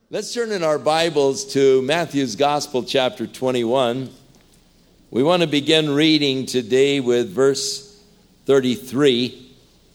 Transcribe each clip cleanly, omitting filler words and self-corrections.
Let's turn in our Bibles to Matthew's Gospel, chapter 21. We want to begin reading today with verse 33.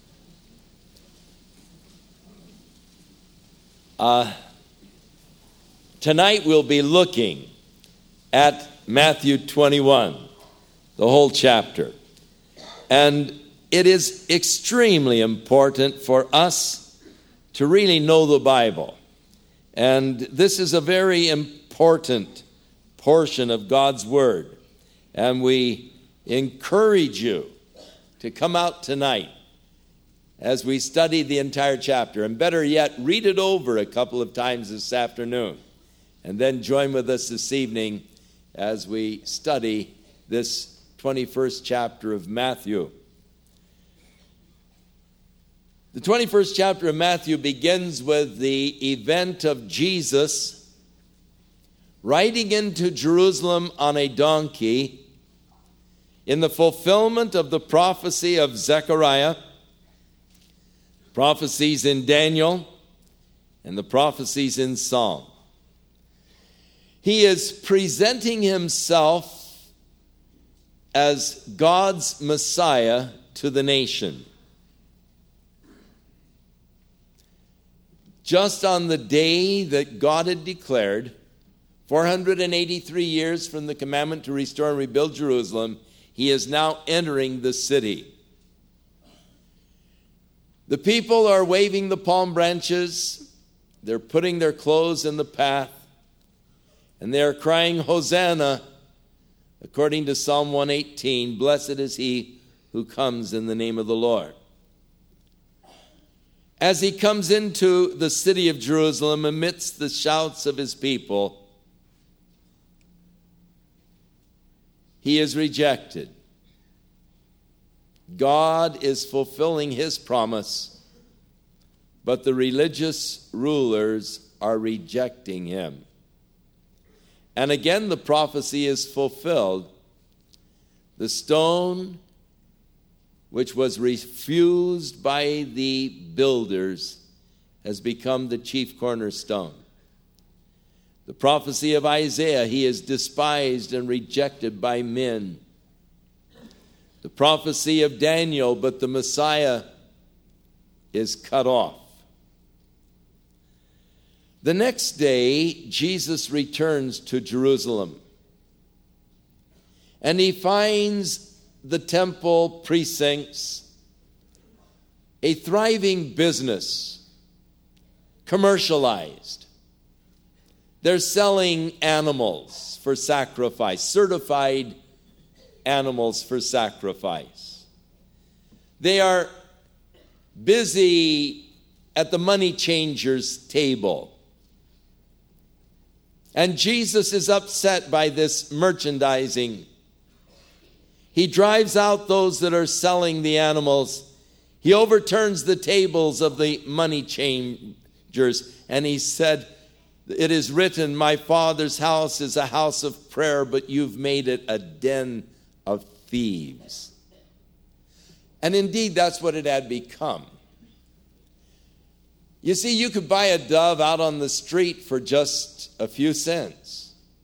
Tonight we'll be looking at Matthew 21, the whole chapter. And it is extremely important for us to really know the Bible. And this is a very important portion of God's Word. And we encourage you to come out tonight as we study the entire chapter. And better yet, read it over a couple of times this afternoon. And then join with us this evening as we study this 21st chapter of Matthew. The 21st chapter of Matthew begins with the event of Jesus riding into Jerusalem on a donkey in the fulfillment of the prophecy of Zechariah, prophecies in Daniel, and the prophecies in Psalm. He is presenting himself as God's Messiah to the nation. Just on the day that God had declared, 483 years from the commandment to restore and rebuild Jerusalem, he is now entering the city. The people are waving the palm branches, they're putting their clothes in the path, and they are crying, Hosanna, according to Psalm 118, blessed is he who comes in the name of the Lord. As he comes into the city of Jerusalem amidst the shouts of his people, he is rejected. God is fulfilling his promise, but the religious rulers are rejecting him. And again, the prophecy is fulfilled. The stone which was refused by the builders has become the chief cornerstone. The prophecy of Isaiah, he is despised and rejected by men. The prophecy of Daniel, but the Messiah is cut off. The next day, Jesus returns to Jerusalem, and he finds the temple precincts a thriving business, commercialized. They're selling animals for sacrifice, certified animals for sacrifice. They are busy at the money changers' table. And Jesus is upset by this merchandising. He drives out those that are selling the animals. He overturns the tables of the money changers. And he said, it is written, my Father's house is a house of prayer, but you've made it a den of thieves. And indeed, that's what it had become. You see, you could buy a dove out on the street for just a few cents.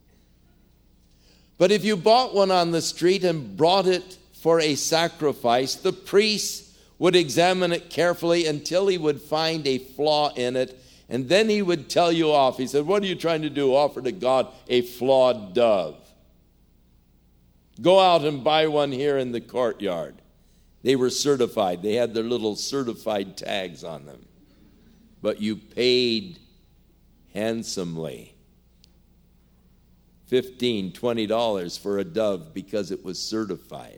But if you bought one on the street and brought it for a sacrifice, the priest would examine it carefully until he would find a flaw in it, and then he would tell you off. He said, what are you trying to do? Offer to God a flawed dove. Go out and buy one here in the courtyard. They were certified. They had their little certified tags on them. But you paid handsomely. $15, $20 for a dove because it was certified.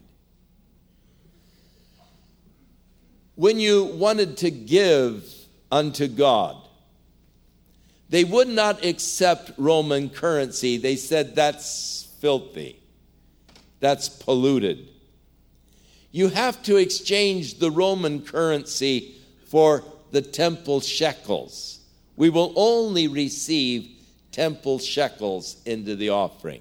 When you wanted to give unto God, they would not accept Roman currency. They said that's filthy. That's polluted. You have to exchange the Roman currency for the temple shekels. We will only receive temple shekels into the offering.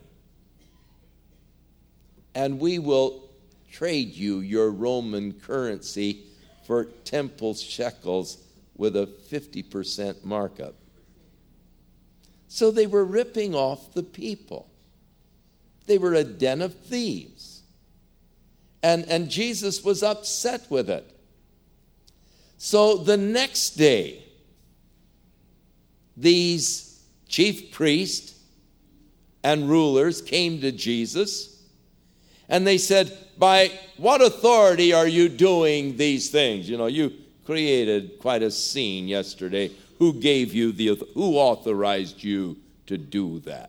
And we will trade you your Roman currency for temple shekels with a 50% markup. So they were ripping off the people. They were a den of thieves. And Jesus was upset with it. So the next day, these chief priests and rulers came to Jesus, and they said, "By what authority are you doing these things? You know, you created quite a scene yesterday. Who gave you who authorized you to do that?"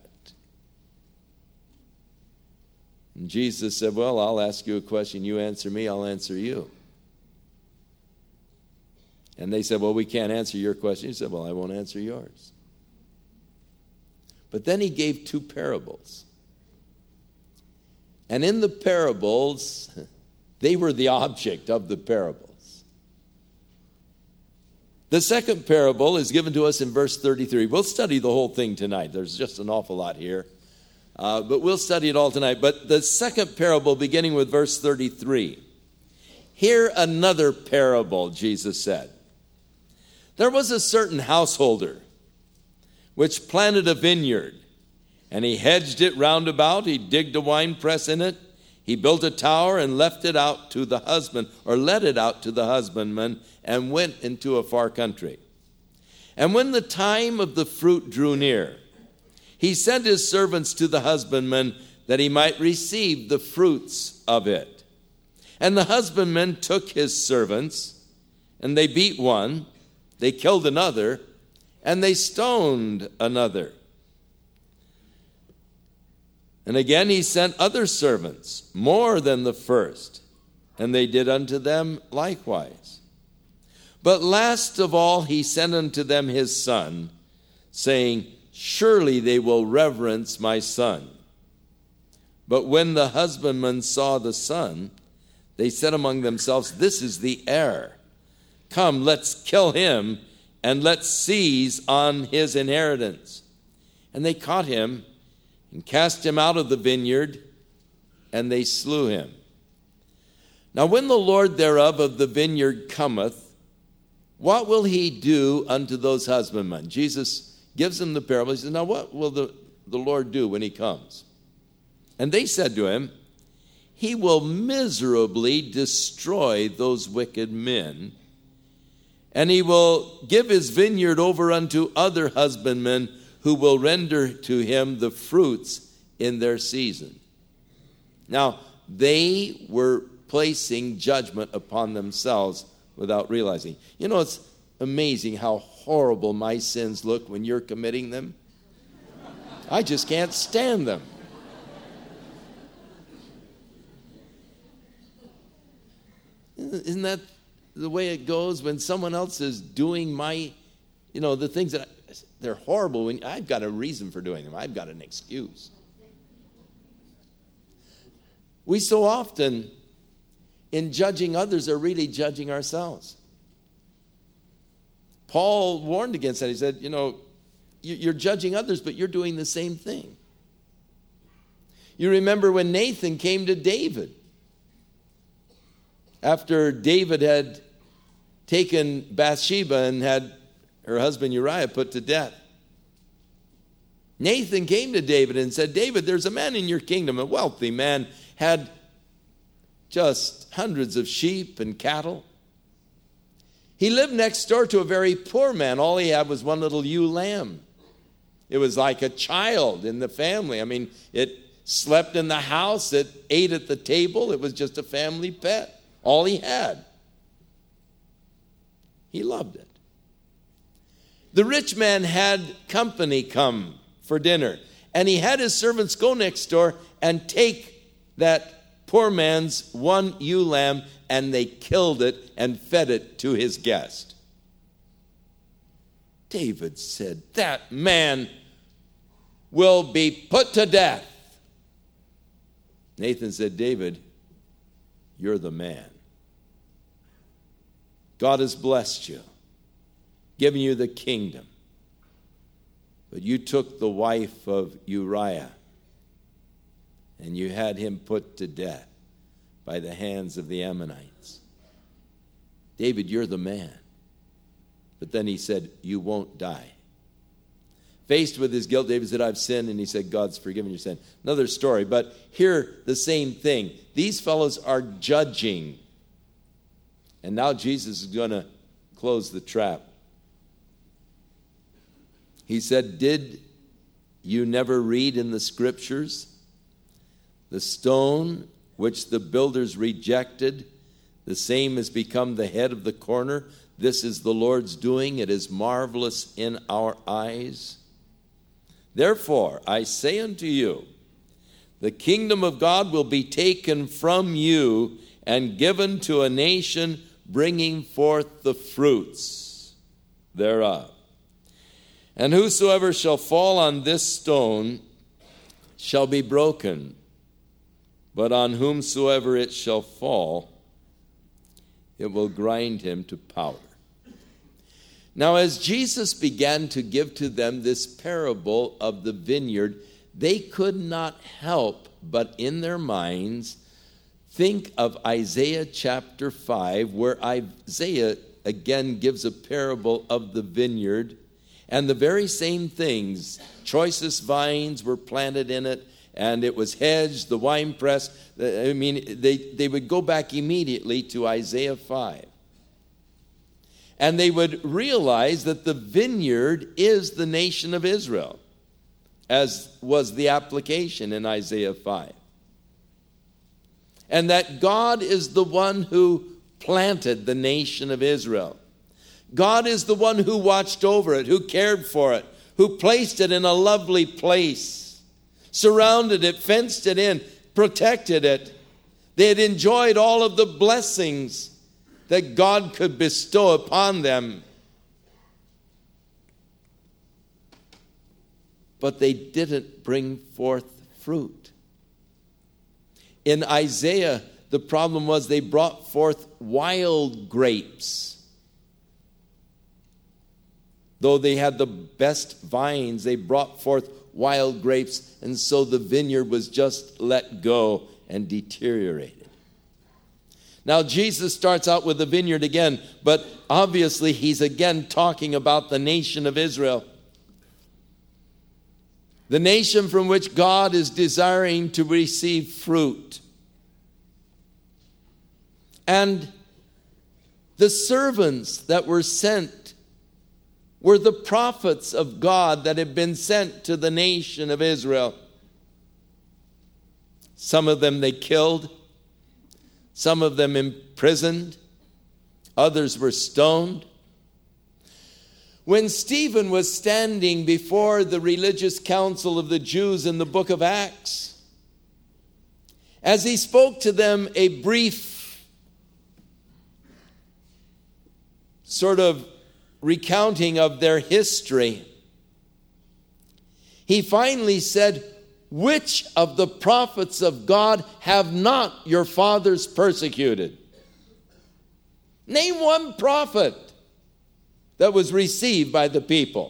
And Jesus said, "Well, I'll ask you a question. You answer me, I'll answer you." And they said, "Well, we can't answer your question." He said, "Well, I won't answer yours." But then he gave two parables. And in the parables, they were the object of the parables. The second parable is given to us in verse 33. We'll study the whole thing tonight. There's just an awful lot here. But we'll study it all tonight. But the second parable, beginning with verse 33. "Hear another parable," Jesus said. "There was a certain householder which planted a vineyard, and he hedged it round about. He digged a winepress in it. He built a tower and left it out to the husband, or let it out to the husbandman, and went into a far country. And when the time of the fruit drew near, he sent his servants to the husbandman that he might receive the fruits of it. And the husbandman took his servants, and they beat one, they killed another, and they stoned another. And again he sent other servants, more than the first, and they did unto them likewise. But last of all he sent unto them his son, saying, Surely they will reverence my son. But when the husbandmen saw the son, they said among themselves, This is the heir. Come, let's kill him, and let's seize on his inheritance. And they caught him, and cast him out of the vineyard, and they slew him. Now when the Lord thereof of the vineyard cometh, what will he do unto those husbandmen? Jesus gives them the parable. He says, Now what will the Lord do when he comes? And they said to him, He will miserably destroy those wicked men, and he will give his vineyard over unto other husbandmen, who will render to him the fruits in their season. Now, they were placing judgment upon themselves without realizing. You know, it's amazing how horrible my sins look when you're committing them. I just can't stand them. Isn't that the way it goes when someone else is doing the things that they're horrible? When I've got a reason for doing them. I've got an excuse. We so often, in judging others, are really judging ourselves. Paul warned against that. He said, you're judging others, but you're doing the same thing. You remember when Nathan came to David, after David had taken Bathsheba and had her husband Uriah put to death. Nathan came to David and said, David, there's a man in your kingdom, a wealthy man, had just hundreds of sheep and cattle. He lived next door to a very poor man. All he had was one little ewe lamb. It was like a child in the family. I mean, it slept in the house, it ate at the table. It was just a family pet. All he had. He loved it. The rich man had company come for dinner, and he had his servants go next door and take that poor man's one ewe lamb, and they killed it and fed it to his guest. David said, That man will be put to death. Nathan said, David, you're the man. God has blessed you, given you the kingdom. But you took the wife of Uriah, and you had him put to death by the hands of the Ammonites. David, you're the man. But then he said, you won't die. Faced with his guilt, David said, I've sinned, and he said, God's forgiven your sin. Another story, but here the same thing. These fellows are judging. And now Jesus is going to close the trap. He said, did you never read in the scriptures? The stone which the builders rejected, the same has become the head of the corner. This is the Lord's doing. It is marvelous in our eyes. Therefore, I say unto you, the kingdom of God will be taken from you and given to a nation bringing forth the fruits thereof. And whosoever shall fall on this stone shall be broken, but on whomsoever it shall fall, it will grind him to powder. Now, as Jesus began to give to them this parable of the vineyard, they could not help but in their minds think of Isaiah chapter 5, where Isaiah again gives a parable of the vineyard, and the very same things. Choicest vines were planted in it, and it was hedged, the winepress. I mean, they would go back immediately to Isaiah 5. And they would realize that the vineyard is the nation of Israel, as was the application in Isaiah 5. And that God is the one who planted the nation of Israel. God is the one who watched over it, who cared for it, who placed it in a lovely place, surrounded it, fenced it in, protected it. They had enjoyed all of the blessings that God could bestow upon them. But they didn't bring forth fruit. In Isaiah, the problem was they brought forth wild grapes. Though they had the best vines, they brought forth wild grapes, and so the vineyard was just let go and deteriorated. Now, Jesus starts out with the vineyard again, but obviously he's again talking about the nation of Israel. The nation from which God is desiring to receive fruit. And the servants that were sent were the prophets of God that had been sent to the nation of Israel. Some of them they killed. Some of them imprisoned. Others were stoned. When Stephen was standing before the religious council of the Jews in the book of Acts, as he spoke to them a brief sort of recounting of their history, he finally said, which of the prophets of God have not your fathers persecuted? Name one prophet that was received by the people.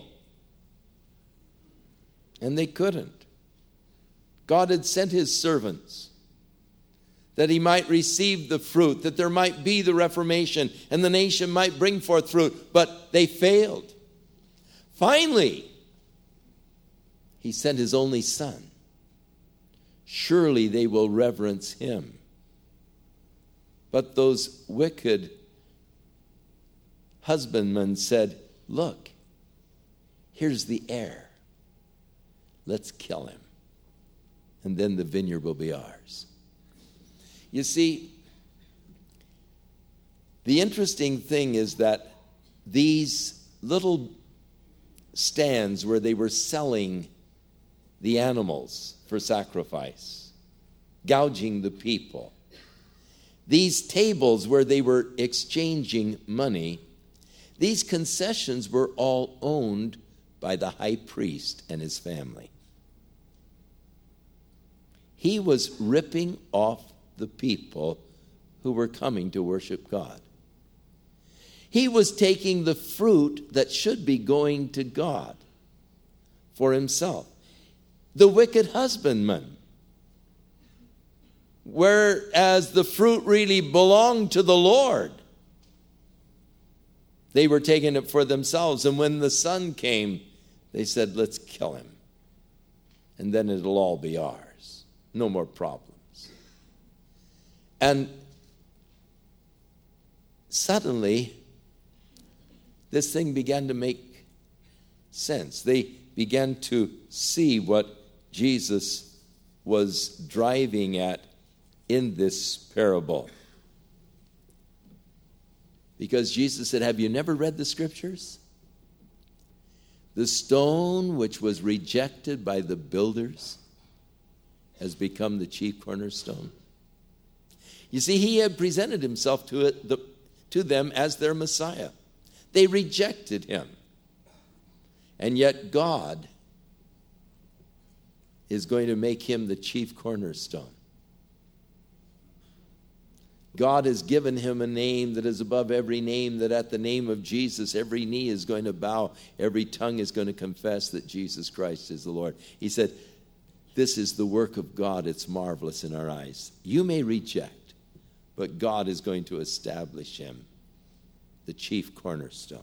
And they couldn't. God had sent his servants that he might receive the fruit, that there might be the Reformation, and the nation might bring forth fruit, but they failed. Finally, he sent his only son. Surely they will reverence him. But those wicked husbandmen said, look, here's the heir. Let's kill him. And then the vineyard will be ours. You see, the interesting thing is that these little stands where they were selling the animals for sacrifice, gouging the people, these tables where they were exchanging money, these concessions were all owned by the high priest and his family. He was ripping off the people who were coming to worship God. He was taking the fruit that should be going to God for himself. The wicked husbandman, whereas the fruit really belonged to the Lord, they were taking it for themselves. And when the son came, They said, let's kill him, and then it'll all be ours. No more problems. And suddenly, this thing began to make sense. They began to see what Jesus was driving at in this parable. Because Jesus said, have you never read the scriptures? The stone which was rejected by the builders has become the chief cornerstone. You see, he had presented himself to them as their Messiah. They rejected him. And yet God is going to make him the chief cornerstone. God has given him a name that is above every name, that at the name of Jesus, every knee is going to bow, every tongue is going to confess that Jesus Christ is the Lord. He said, this is the work of God. It's marvelous in our eyes. You may reject, but God is going to establish him the chief cornerstone.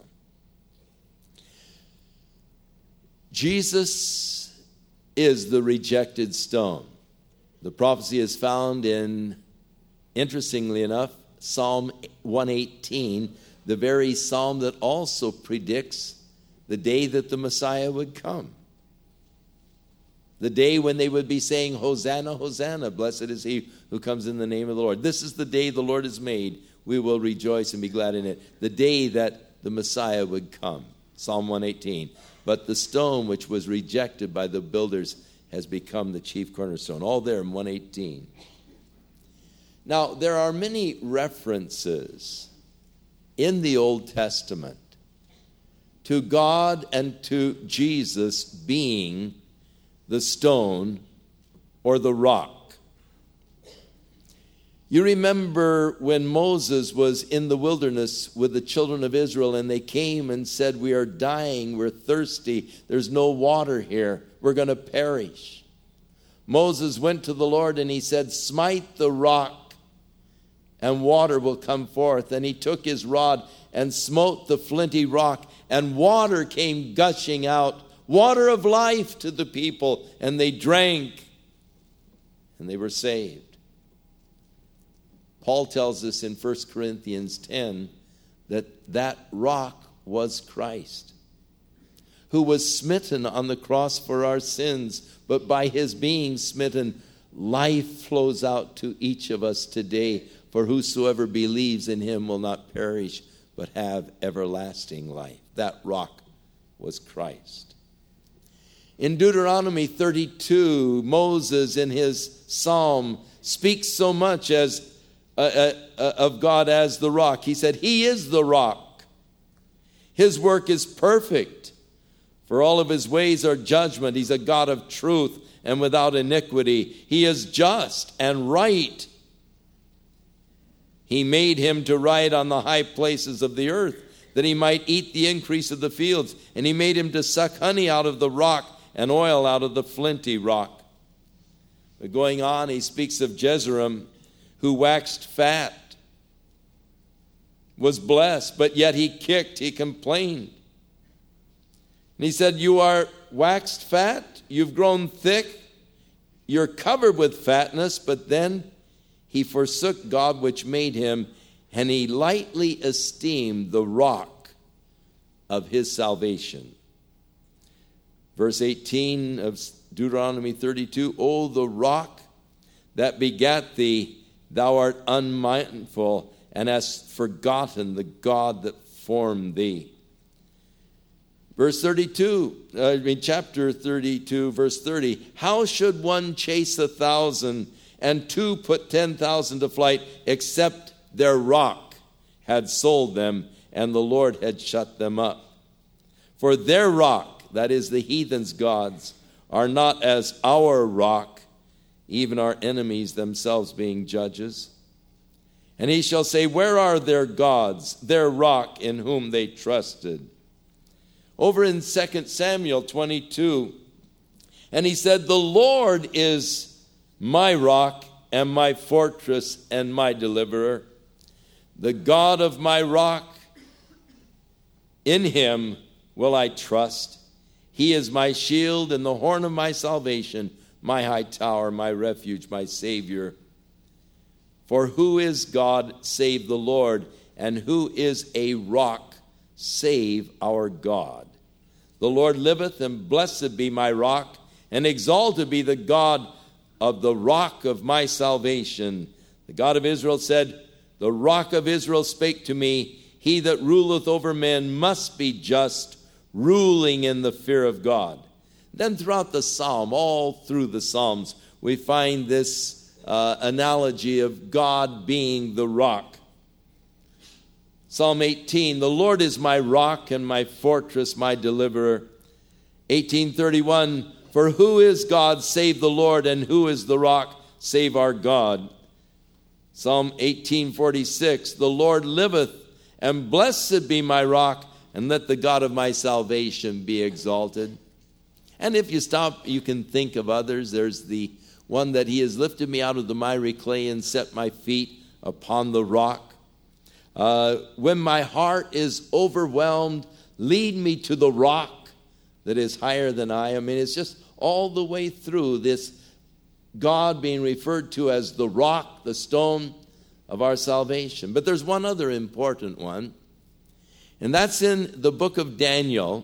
Jesus is the rejected stone. The prophecy is found in, interestingly enough, Psalm 118, the very psalm that also predicts the day that the Messiah would come. The day when they would be saying, Hosanna, Hosanna, blessed is he who comes in the name of the Lord. This is the day the Lord has made. We will rejoice and be glad in it. The day that the Messiah would come. Psalm 118. But the stone which was rejected by the builders has become the chief cornerstone. All there in 118. Now, there are many references in the Old Testament to God and to Jesus being the stone or the rock. You remember when Moses was in the wilderness with the children of Israel, and they came and said, we are dying, we're thirsty, there's no water here, we're going to perish. Moses went to the Lord and he said, smite the rock and water will come forth. And he took his rod and smote the flinty rock, and water came gushing out, water of life to the people, and they drank and they were saved. Paul tells us in 1 Corinthians 10 that rock was Christ, who was smitten on the cross for our sins, but by his being smitten, life flows out to each of us today. For whosoever believes in him will not perish, but have everlasting life. That rock was Christ. In Deuteronomy 32, Moses in his psalm speaks so much as of God as the rock. He said, he is the rock. His work is perfect, for all of his ways are judgment. He's a God of truth and without iniquity. He is just and right. He made him to ride on the high places of the earth, that he might eat the increase of the fields. And he made him to suck honey out of the rock and oil out of the flinty rock. But going on, he speaks of Jezreel, who waxed fat, was blessed, but yet he kicked, he complained. And he said, you are waxed fat, you've grown thick, you're covered with fatness, but then he forsook God which made him, and he lightly esteemed the rock of his salvation. Verse 18 of Deuteronomy 32, O the rock that begat thee, thou art unmindful, and hast forgotten the God that formed thee. Chapter 32, verse 30. How should one chase 1,000 and two put 10,000 to flight, except their rock had sold them, and the Lord had shut them up? For their rock, that is the heathens' gods, are not as our rock, even our enemies themselves being judges. And he shall say, where are their gods, their rock in whom they trusted? Over in 2 Samuel 22, and he said, the Lord is my rock and my fortress and my deliverer, the God of my rock, in him will I trust. He is my shield and the horn of my salvation, my high tower, my refuge, my Savior. For who is God save the Lord, and who is a rock save our God? The Lord liveth, and blessed be my rock, and exalted be the God of the rock of my salvation. The God of Israel said, the rock of Israel spake to me, he that ruleth over men must be just, ruling in the fear of God. Then throughout the psalm, all through the Psalms, we find this analogy of God being the rock. Psalm 18, the Lord is my rock and my fortress, my deliverer. 18:31, for who is God save the Lord, and who is the rock save our God? Psalm 18:46, the Lord liveth, and blessed be my rock, and let the God of my salvation be exalted. And if you stop, you can think of others. There's the one that he has lifted me out of the miry clay and set my feet upon the rock. When my heart is overwhelmed, lead me to the rock that is higher than I. I mean, it's just all the way through this God being referred to as the rock, the stone of our salvation. But there's one other important one, and that's in the book of Daniel,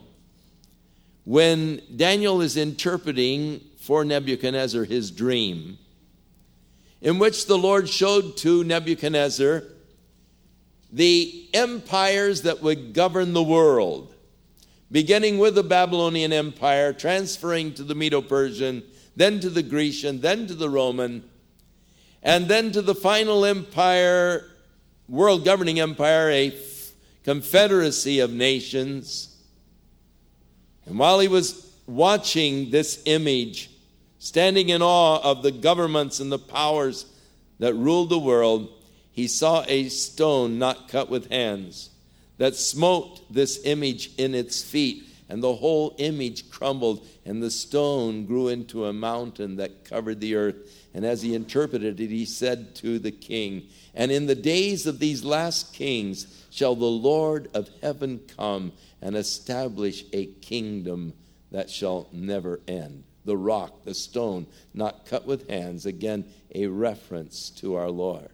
when Daniel is interpreting for Nebuchadnezzar his dream, in which the Lord showed to Nebuchadnezzar the empires that would govern the world, beginning with the Babylonian Empire, transferring to the Medo-Persian, then to the Grecian, then to the Roman, and then to the final empire, world governing empire, a confederacy of nations. And while he was watching this image, standing in awe of the governments and the powers that ruled the world, he saw a stone not cut with hands that smote this image in its feet, and the whole image crumbled, and the stone grew into a mountain that covered the earth. And as he interpreted it, he said to the king, and in the days of these last kings shall the Lord of heaven come and establish a kingdom that shall never end. The rock, the stone, not cut with hands, again, a reference to our Lord.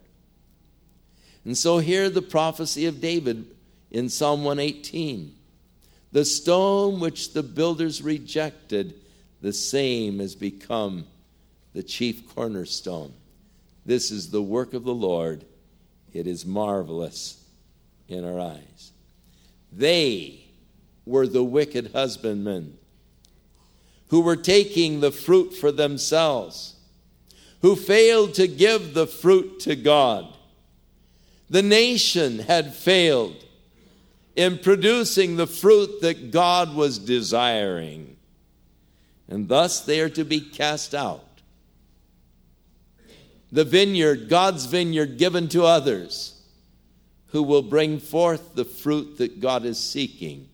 And so here the prophecy of David in Psalm 118. The stone which the builders rejected, the same has become the chief cornerstone. This is the work of the Lord. It is marvelous in our eyes. They were the wicked husbandmen who were taking the fruit for themselves, who failed to give the fruit to God. The nation had failed in producing the fruit that God was desiring, and thus they are to be cast out. The vineyard, God's vineyard, given to others who will bring forth the fruit that God is seeking.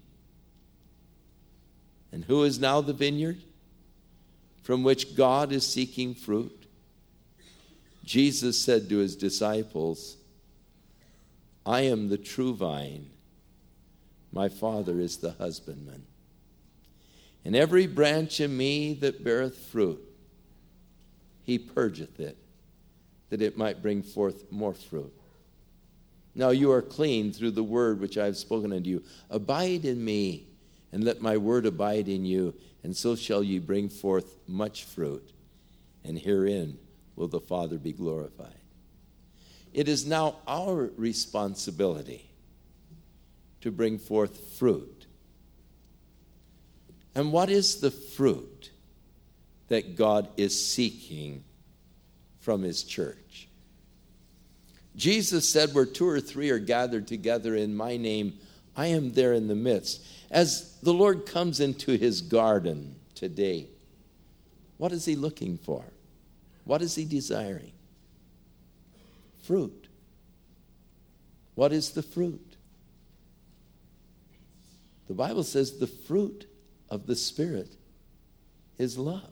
And who is now the vineyard from which God is seeking fruit? Jesus said to his disciples, I am the true vine. My Father is the husbandman. And every branch in me that beareth fruit, he purgeth it, that it might bring forth more fruit. Now you are clean through the word which I have spoken unto you. Abide in me, and let my word abide in you, and so shall ye bring forth much fruit, and herein will the Father be glorified. It is now our responsibility to bring forth fruit. And what is the fruit that God is seeking from his church? Jesus said, where two or three are gathered together in my name, I am there in the midst. As the Lord comes into his garden today, what is he looking for? What is he desiring? Fruit. What is the fruit? The Bible says the fruit of the Spirit is love.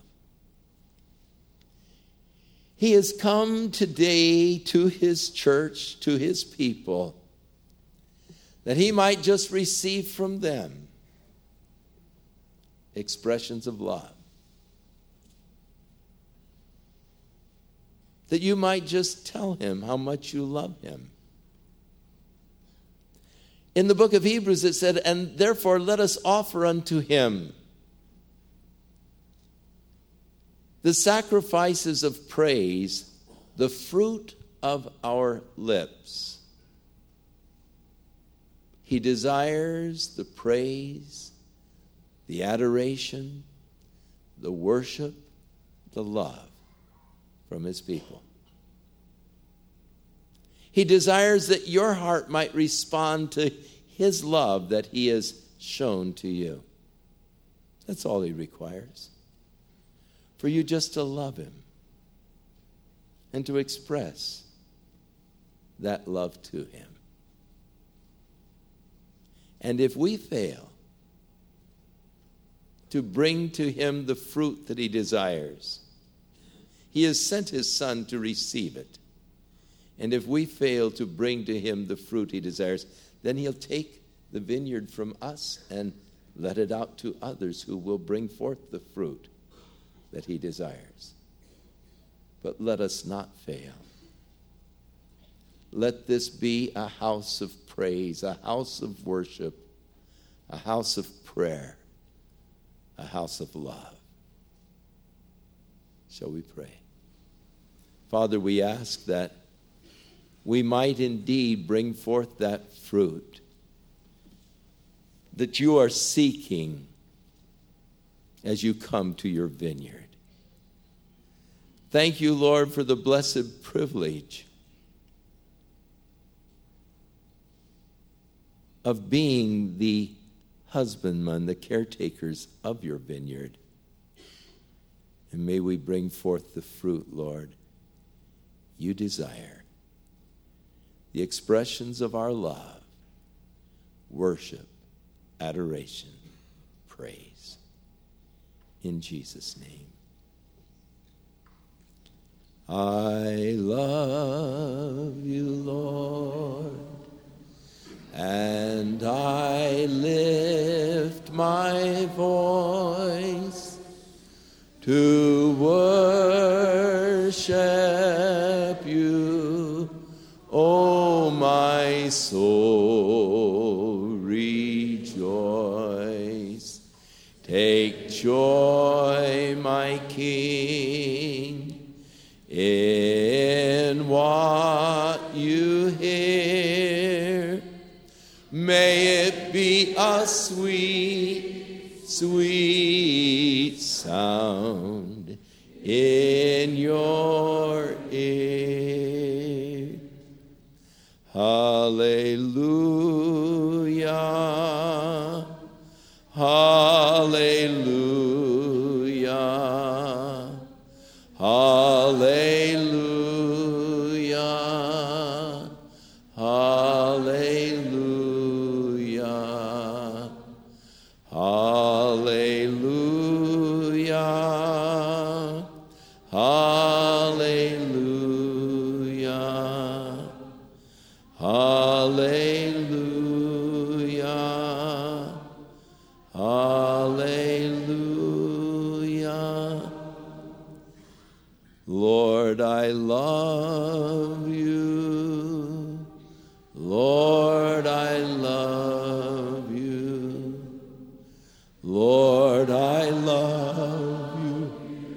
He has come today to his church, to his people, that he might just receive from them expressions of love. That you might just tell him how much you love him. In the book of Hebrews it said, and therefore let us offer unto him the sacrifices of praise, the fruit of our lips. He desires the praise, the adoration, the worship, the love from his people. He desires that your heart might respond to his love that he has shown to you. That's all he requires. For you just to love him and to express that love to him. And if we fail to bring to him the fruit that he desires, he has sent his Son to receive it. And if we fail to bring to him the fruit he desires, then he'll take the vineyard from us and let it out to others who will bring forth the fruit that he desires. But let us not fail. Let this be a house of praise, a house of worship, a house of prayer, a house of love. Shall we pray? Father, we ask that we might indeed bring forth that fruit that you are seeking as you come to your vineyard. Thank you, Lord, for the blessed privilege of being the husbandman, the caretakers of your vineyard. And may we bring forth the fruit, Lord, you desire. The expressions of our love, worship, adoration, praise. In Jesus' name. I love you, Lord, and I lift my voice to worship you. O my soul, rejoice. Take joy, my King, in what you hear. May it be a sweet, sweet sound in your ear. Hallelujah, hallelujah, hallelujah, hallelujah, hallelujah, hallelujah, hallelujah, hallelujah. Lord, I love you. Lord, I love you. Lord, I love you.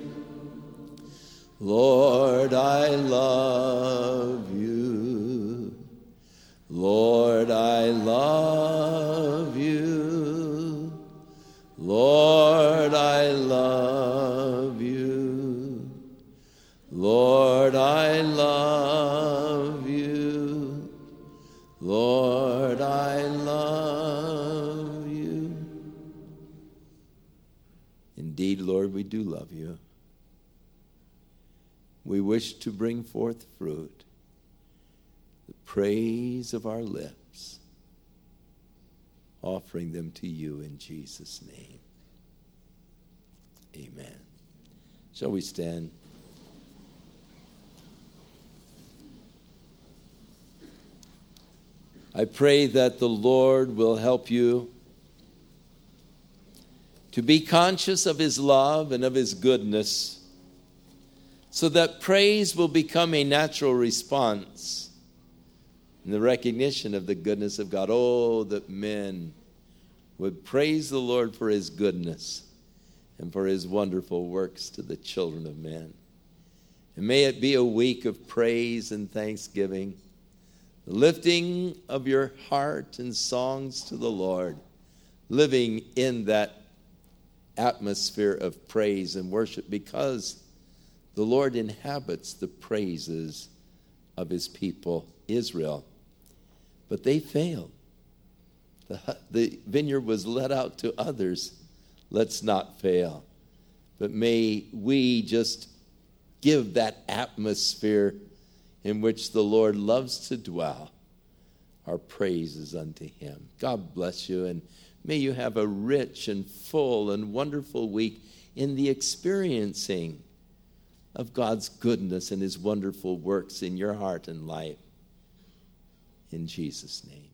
Lord, I love you. Lord, I love you. Lord, I love you. Lord, I love you. Lord, I love you. Indeed, Lord, we do love you. We wish to bring forth fruit, the praise of our lips, offering them to you in Jesus' name. Amen. Shall we stand? I pray that the Lord will help you to be conscious of His love and of His goodness, so that praise will become a natural response in the recognition of the goodness of God. Oh, that men would praise the Lord for His goodness and for His wonderful works to the children of men. And may it be a week of praise and thanksgiving, the lifting of your heart and songs to the Lord, living in that atmosphere of praise and worship, because the Lord inhabits the praises of His people, Israel. But they failed. The vineyard was let out to others. Let's not fail. But may we just give that atmosphere in which the Lord loves to dwell our praises unto Him. God bless you, and may you have a rich and full and wonderful week in the experiencing of God's goodness and His wonderful works in your heart and life. In Jesus' name.